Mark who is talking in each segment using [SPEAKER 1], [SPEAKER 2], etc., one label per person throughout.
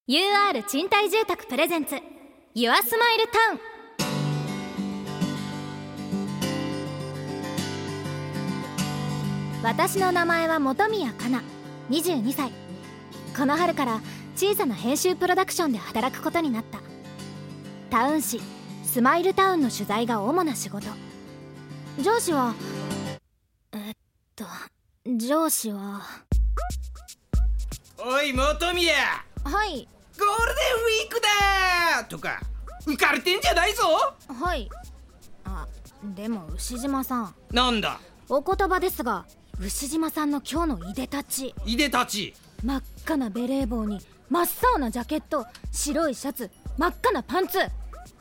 [SPEAKER 1] UR 賃貸住宅プレゼンツ Your Smile Town。 私の名前は本宮かな、22歳。この春から小さな編集プロダクションで働くことになった。タウン誌スマイルタウンの取材が主な仕事。上司は上司は
[SPEAKER 2] おい本宮、
[SPEAKER 1] はい。
[SPEAKER 2] ゴールデンウィークだとか浮かれてんじゃないぞ。
[SPEAKER 1] はい。でも牛島さん、
[SPEAKER 2] なんだ。
[SPEAKER 1] お言葉ですが、牛島さんの今日のいでたち、真っ赤なベレー帽に真っ青なジャケット、白いシャツ、真っ赤なパンツ。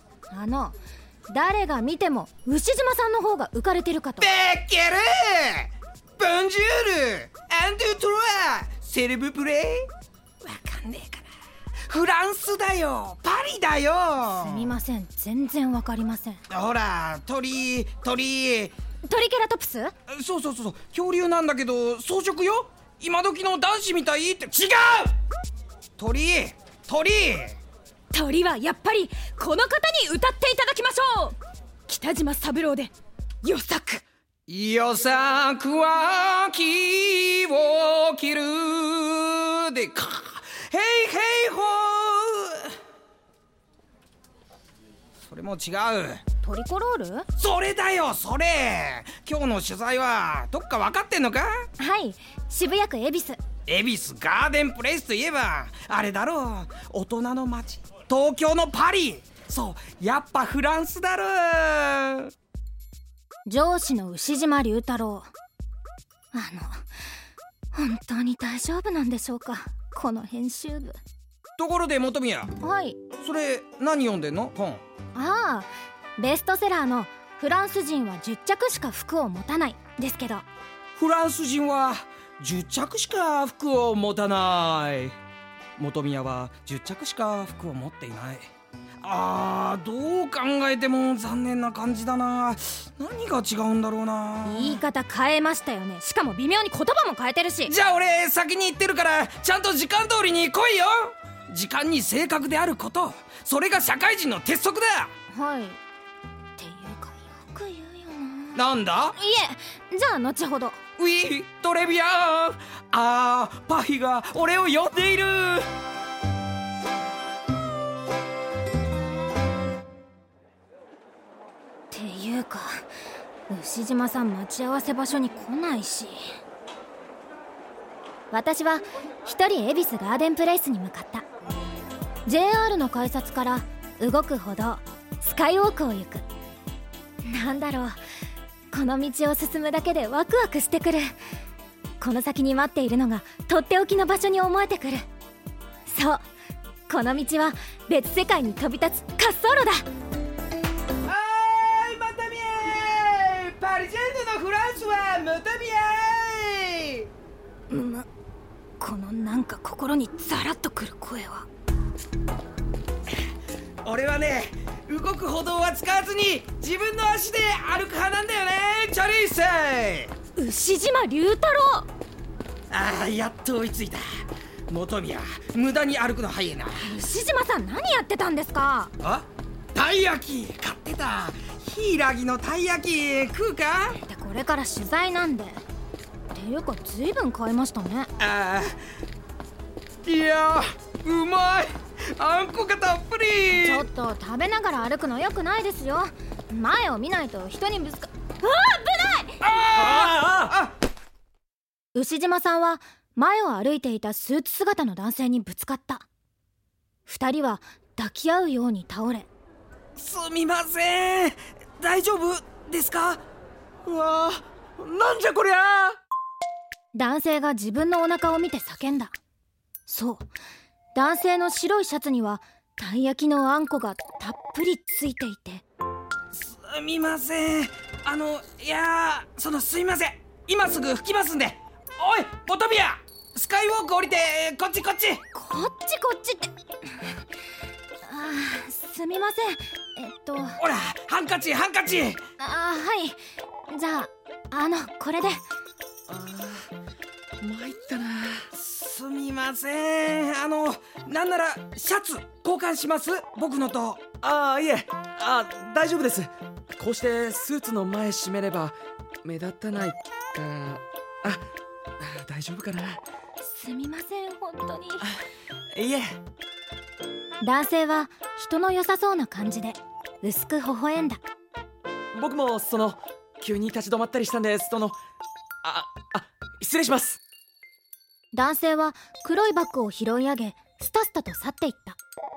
[SPEAKER 1] 誰が見ても牛島さんの方が浮かれてるかと。
[SPEAKER 2] ベッケルボンジュールアンドゥトロワセレブプレイ。わかんねえかな。フランスだよ、パリだよ。
[SPEAKER 1] すみません、全然わかりません。
[SPEAKER 2] ほらトリ
[SPEAKER 1] ケラトプス。
[SPEAKER 2] そう恐竜なんだけど草食よ。今時の男子みたいって。違う。
[SPEAKER 1] 鳥はやっぱりこの方に歌っていただきましょう。北島三郎で予作。
[SPEAKER 2] 予作は木を切るでヘイヘイホー。それも違う。
[SPEAKER 1] トリコロール。
[SPEAKER 2] それだよ、それ。今日の取材はどっか分かってんのか。
[SPEAKER 1] はい、渋谷区恵比寿。
[SPEAKER 2] 恵比寿ガーデンプレイスといえばあれだろう、大人の街、東京のパリ。そう、やっぱフランスだろう。
[SPEAKER 1] 上司の牛島龍太郎、本当に大丈夫なんでしょうか、この編集部。
[SPEAKER 2] ところで本宮。
[SPEAKER 1] はい。
[SPEAKER 2] それ何読んでんの本。
[SPEAKER 1] ベストセラーのフランス人は10着しか服を持たないですけど。
[SPEAKER 2] フランス人は10着しか服を持たない。本宮は10着しか服を持っていない。どう考えても残念な感じだな。何が違うんだろうな。
[SPEAKER 1] 言い方変えましたよね。しかも微妙に言葉も変えてるし。
[SPEAKER 2] じゃあ俺先に行ってるからちゃんと時間通りに来いよ。時間に正確であること、それが社会人の鉄則だ。
[SPEAKER 1] はい。っていうかよく言うよ
[SPEAKER 2] な。なんだ。
[SPEAKER 1] いえ、じゃあ後ほど。
[SPEAKER 2] ウィトレビアン。パヒが俺を呼んでいる。
[SPEAKER 1] っていうか牛島さん待ち合わせ場所に来ないし。私は一人恵比寿ガーデンプレイスに向かった。 JR の改札から動く歩道スカイウォークを行く。なんだろう、この道を進むだけでワクワクしてくる。この先に待っているのがとっておきの場所に思えてくる。そう、この道は別世界に飛び立つ滑走路だ。
[SPEAKER 2] パリジェンヌのフランスは元宮。
[SPEAKER 1] このなんか心にザラッとくる声は。
[SPEAKER 2] 俺はね、動く歩道は使わずに自分の足で歩く派なんだよね。チャリーセ
[SPEAKER 1] ー。牛島龍太郎。
[SPEAKER 2] やっと追いついた。元宮、無駄に歩くの早いな。
[SPEAKER 1] 牛島さん何やってたんですか。
[SPEAKER 2] たい焼き買ってた。柊のたい焼き食うか。
[SPEAKER 1] でこれから取材なんで。っていうかずいぶん買いましたね。
[SPEAKER 2] いやうまい。あんこがたっぷり。
[SPEAKER 1] ちょっと食べながら歩くの良くないですよ。前を見ないと人にぶつか。危ない。牛島さんは前を歩いていたスーツ姿の男性にぶつかった。二人は抱き合うように倒れ。
[SPEAKER 2] すみません、大丈夫ですか。なんじゃこりゃ。
[SPEAKER 1] 男性が自分のお腹を見て叫んだ。そう、男性の白いシャツにはたい焼きのあんこがたっぷりついていて。
[SPEAKER 2] すみません。すいません、今すぐ拭きますんで。おい本宮、スカイウォーク降りてこっちって。
[SPEAKER 1] すみません。
[SPEAKER 2] ほらハンカチ。
[SPEAKER 1] はい、じゃあこれで。参
[SPEAKER 2] ったな。すみません。何なんならシャツ交換します？僕のと。
[SPEAKER 3] いえ、大丈夫です。こうしてスーツの前閉めれば目立たないから。大丈夫かな。
[SPEAKER 1] すみません、本当に。
[SPEAKER 3] いえ。
[SPEAKER 1] 男性は人の良さそうな感じで薄く微笑んだ。
[SPEAKER 3] 僕も急に立ち止まったりしたんで、失礼します。
[SPEAKER 1] 男性は黒いバッグを拾い上げスタスタと去っていった。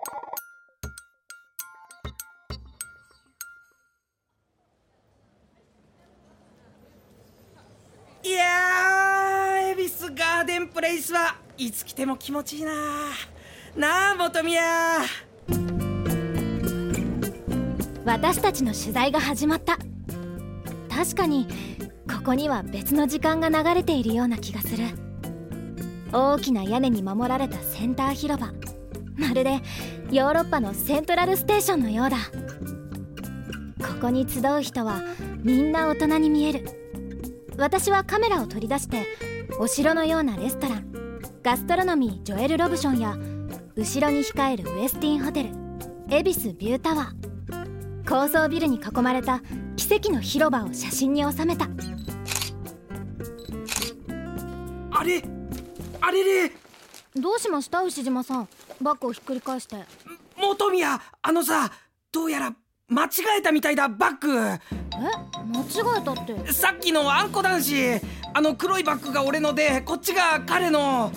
[SPEAKER 2] いやー、恵比寿ガーデンプレイスはいつ来ても気持ちいいなあ、本宮。
[SPEAKER 1] 私たちの取材が始まった。確かにここには別の時間が流れているような気がする。大きな屋根に守られたセンター広場、まるでヨーロッパのセントラルステーションのようだ。ここに集う人はみんな大人に見える。私はカメラを取り出してお城のようなレストラン、ガストロノミージョエル・ロブションや後ろに控えるウェスティンホテル、恵比寿ビュータワー、高層ビルに囲まれた奇跡の広場を写真に収めた。
[SPEAKER 2] あれれ。
[SPEAKER 1] どうしました、牛島さん。バッグをひっくり返して。
[SPEAKER 2] 本宮、どうやら間違えたみたいだ。バッグ。
[SPEAKER 1] 間違えたって？
[SPEAKER 2] さっきのあんこ男子、黒いバッグが俺ので、こっちが彼の。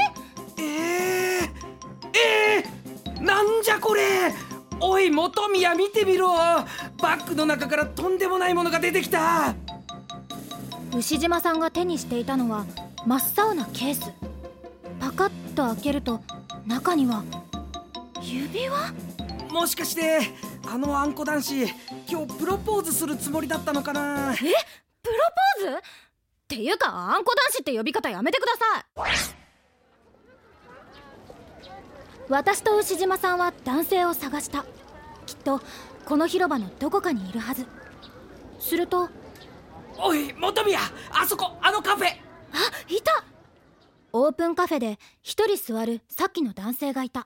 [SPEAKER 2] なんじゃこれ。おい本宮、見てみろ。バッグの中からとんでもないものが出てきた。
[SPEAKER 1] 牛島さんが手にしていたのは真っ青なケース。パカッと開けると中には指輪。
[SPEAKER 2] もしかしてあんこ男子、今日プロポーズするつもりだったのかな。
[SPEAKER 1] プロポーズっていうか、あんこ男子って呼び方やめてください。私と牛島さんは男性を探した。きっとこの広場のどこかにいるはず。すると、
[SPEAKER 2] おい本宮、あそこ、カフェ。
[SPEAKER 1] いた。オープンカフェで一人座るさっきの男性がいた。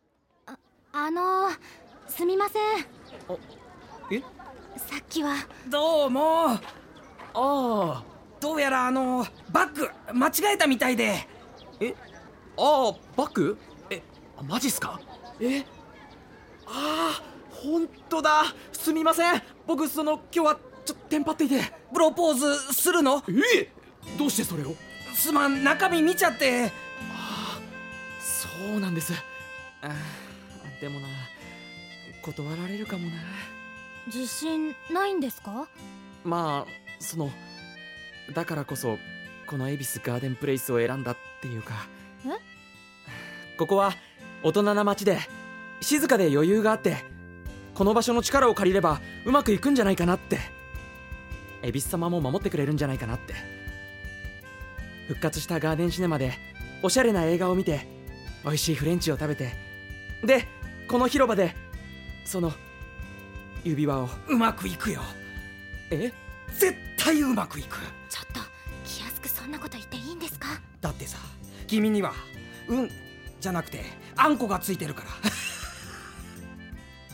[SPEAKER 1] すみません。さっきは。
[SPEAKER 2] どうも。どうやらバッグ間違えたみたいで。
[SPEAKER 3] バッグ？マジっすか？本当だ。すみません。僕今日はちょっとテンパっていて。
[SPEAKER 2] プロポーズするの？
[SPEAKER 3] どうしてそれを？
[SPEAKER 2] すまん、中身見ちゃって。
[SPEAKER 3] そうなんです。でもな、断られるかもな。
[SPEAKER 1] 自信ないんですか？
[SPEAKER 3] だからこそこの恵比寿ガーデンプレイスを選んだっていうか。ここは大人な街で静かで余裕があって、この場所の力を借りればうまくいくんじゃないかなって。恵比寿様も守ってくれるんじゃないかなって。復活したガーデンシネマでおしゃれな映画を見て、美味しいフレンチを食べて、でこの広場で指輪を。
[SPEAKER 2] うまくいくよ。絶対うまくいく。
[SPEAKER 1] ちょっと気安くそんなこと言っていいんですか？
[SPEAKER 2] だってさ、君にはじゃなくてあんこがついてるから。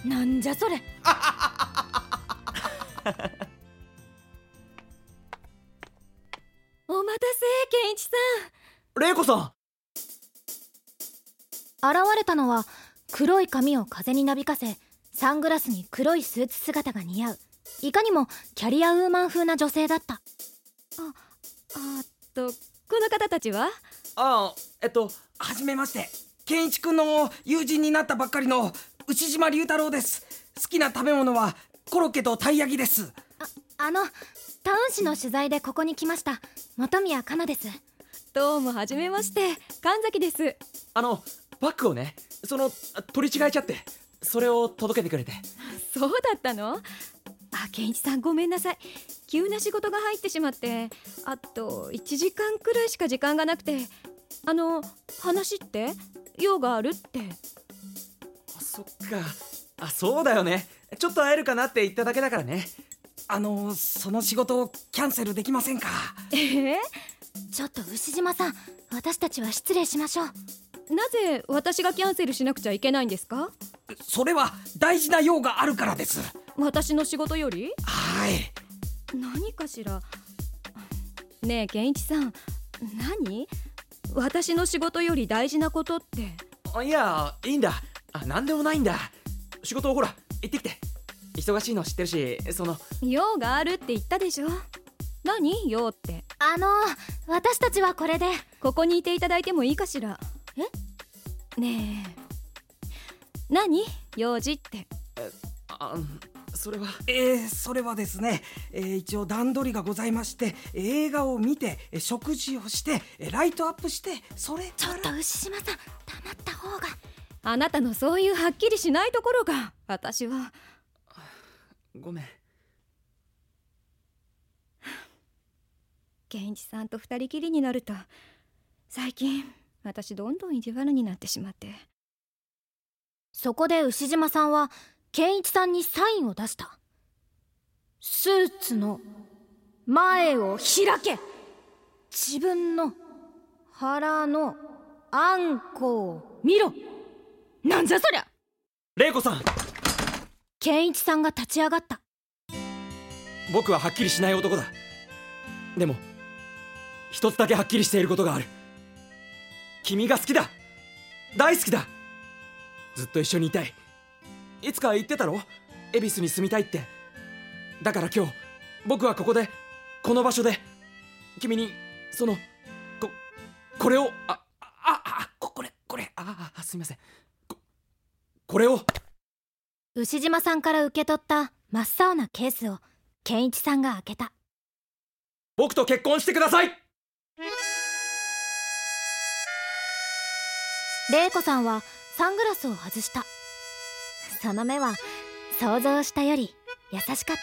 [SPEAKER 1] なんじゃそれ。お待たせ、健一さん。
[SPEAKER 3] 玲子さん。
[SPEAKER 1] 現れたのは黒い髪を風になびかせ、サングラスに黒いスーツ姿が似合う、いかにもキャリアウーマン風な女性だった。
[SPEAKER 4] この方たちは？
[SPEAKER 2] はじめまして。健一くんの友人になったばっかりの牛島龍太郎です。好きな食べ物はコロッケとたい焼きです。
[SPEAKER 1] タウン誌の取材でここに来ました本宮かなです。
[SPEAKER 4] どうもはじめまして、神崎です。
[SPEAKER 3] バッグをね、取り違えちゃって、それを届けてくれて。
[SPEAKER 4] そうだったの？健一さん、ごめんなさい。急な仕事が入ってしまって、あと1時間くらいしか時間がなくて。話って用があるって。
[SPEAKER 3] そっか。そうだよね。ちょっと会えるかなって言っただけだからね。
[SPEAKER 2] その仕事をキャンセルできませんか？
[SPEAKER 1] ちょっと牛島さん、私たちは失礼しましょう。
[SPEAKER 4] なぜ私がキャンセルしなくちゃいけないんですか？
[SPEAKER 2] それは大事な用があるからです。
[SPEAKER 4] 私の仕事より？
[SPEAKER 2] はい。
[SPEAKER 4] 何かしら。ねえ健一さん、何？私の仕事より大事なことって。
[SPEAKER 3] いや、いいんだ。なんでもないんだ。仕事をほら行ってきて。忙しいの知ってるし、
[SPEAKER 4] 用があるって言ったでしょ。何用って。
[SPEAKER 1] 私たちはこれで。
[SPEAKER 4] ここにいていただいてもいいかしら。ねえ、何用事って。
[SPEAKER 3] それは
[SPEAKER 2] それはですね、一応段取りがございまして、映画を見て食事をしてライトアップして、それから。
[SPEAKER 1] ちょっと牛島さん、黙った方が。
[SPEAKER 4] あなたのそういうはっきりしないところが私は。
[SPEAKER 3] ごめん。
[SPEAKER 4] 健一さんと二人きりになると最近私どんどん意地悪になってしまって。
[SPEAKER 1] そこで牛島さんは健一さんにサインを出した。スーツの前を開け、自分の腹のあんこを見ろ。なんじゃそりゃ。
[SPEAKER 3] 玲子さん。
[SPEAKER 1] 健一さんが立ち上がった。
[SPEAKER 3] 僕ははっきりしない男だ。でも一つだけはっきりしていることがある。君が好きだ。大好きだ。ずっと一緒にいたい。いつか言ってたろ、恵比寿に住みたいって。だから今日僕はここで、この場所で君にこれをすみません、これを。
[SPEAKER 1] 牛島さんから受け取った真っ青なケースを健一さんが開けた。
[SPEAKER 3] 僕と結婚してください。
[SPEAKER 1] 玲子さんはサングラスを外した。その目は想像したより優しかった。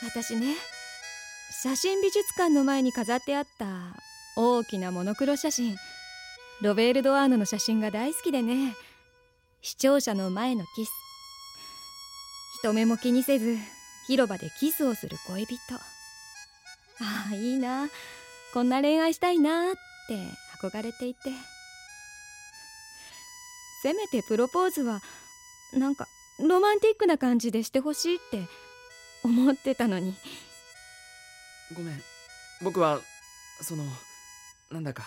[SPEAKER 4] 私ね、写真美術館の前に飾ってあった大きなモノクロ写真、ロベール・ドアーノの写真が大好きでね。視聴者の前のキス、人目も気にせず広場でキスをする恋人。いいな、こんな恋愛したいなって憧れていて、せめてプロポーズはなんかロマンティックな感じでしてほしいって思ってたのに。
[SPEAKER 3] ごめん、僕はなんだか。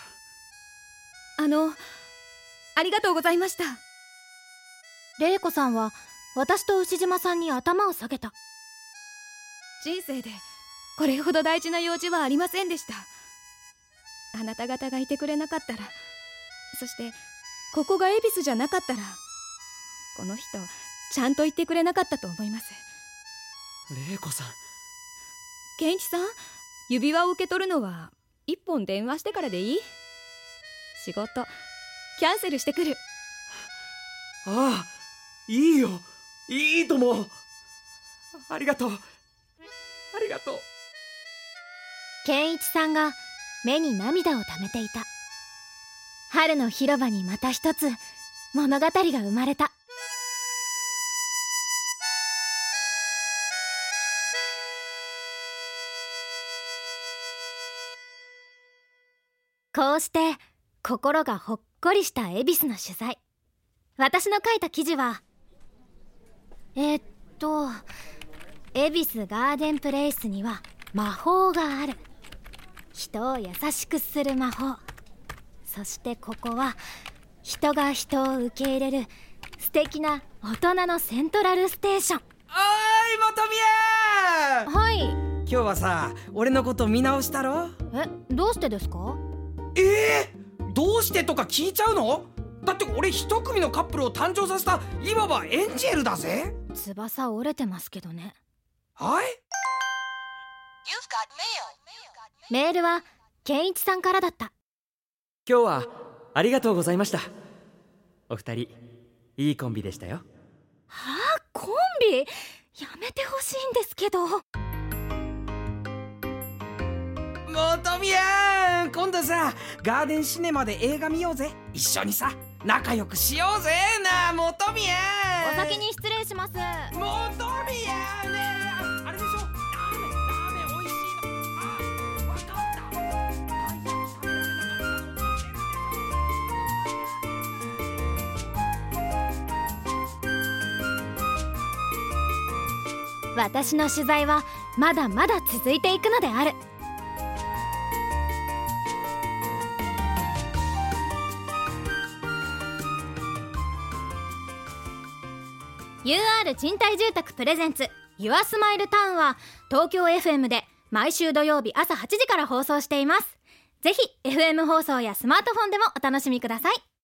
[SPEAKER 4] ありがとうございました。
[SPEAKER 1] 玲子さんは私と牛島さんに頭を下げた。
[SPEAKER 4] 人生でこれほど大事な用事はありませんでした。あなた方がいてくれなかったら、そしてここが恵比寿じゃなかったら、この人ちゃんと言ってくれなかったと思います。
[SPEAKER 3] 玲子さん。
[SPEAKER 4] 健一さん、指輪を受け取るのは一本電話してからでいい？仕事キャンセルしてくる。
[SPEAKER 3] いいよ、いいとも。ありがとう。
[SPEAKER 1] 健一さんが目に涙をためていた。春の広場にまた一つ物語が生まれた。こうして心がほっこりした恵比寿の取材。私の書いた記事は恵比寿ガーデンプレイスには魔法がある。人を優しくする魔法。そしてここは人が人を受け入れる素敵な大人のセントラルステーション。
[SPEAKER 2] おーい、元宮。
[SPEAKER 1] はい。
[SPEAKER 2] 今日はさ、俺のこと見直したろ？
[SPEAKER 1] どうしてですか？
[SPEAKER 2] どうしてとか聞いちゃうの？だって俺一組のカップルを誕生させたいわばエンジェルだぜ。
[SPEAKER 1] 翼折れてますけどね。
[SPEAKER 2] はい？
[SPEAKER 1] メールは健一さんからだった。
[SPEAKER 3] 今日はありがとうございました。お二人いいコンビでしたよ。
[SPEAKER 1] コンビ？やめてほしいんですけど。
[SPEAKER 2] 元宮、今度さガーデンシネマで映画見ようぜ。一緒にさ仲良くしようぜなあ、元宮。
[SPEAKER 1] お先に失礼します。
[SPEAKER 2] 元宮ね。あれでしょ、ラーメン美味しいの。わかった。
[SPEAKER 1] 私の取材はまだまだ続いていくのである。UR 賃貸住宅プレゼンツ Your Smile Town は東京 FM で毎週土曜日朝8時から放送しています。ぜひ FM 放送やスマートフォンでもお楽しみください。